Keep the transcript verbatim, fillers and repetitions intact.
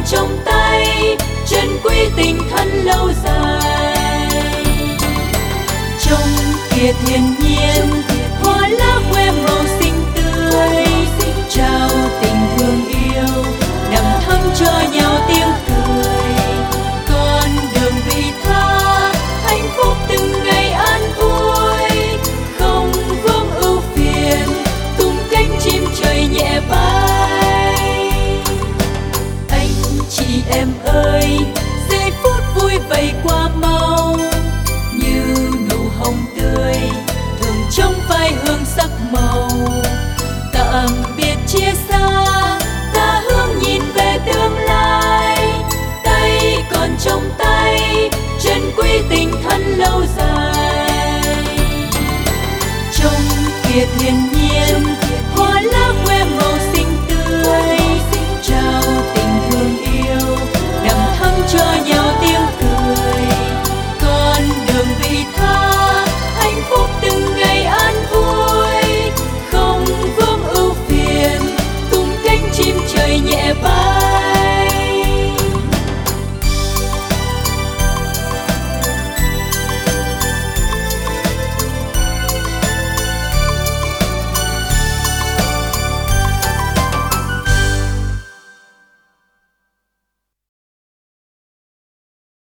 trong tay, trân quý tình thân lâu dài. Trong kia thiên nhiên, hoa lá khoe màu xinh tươi, trao tình thương yêu, đầm thắm cho nhau tiếng cười. Con đường vị tha, hạnh phúc từng ngày an vui, không vương ưu phiền, tung cánh chim trời nhẹ bay. Anh chị em ơi, giây phút vui vầy qua mau, như nụ hồng tươi thường trong phai hương sắc màu. Tạm biệt chia xa, ta hướng nhìn về tương lai, tay còn trong tay, trân quý tình thân lâu dài. Trong kia thiên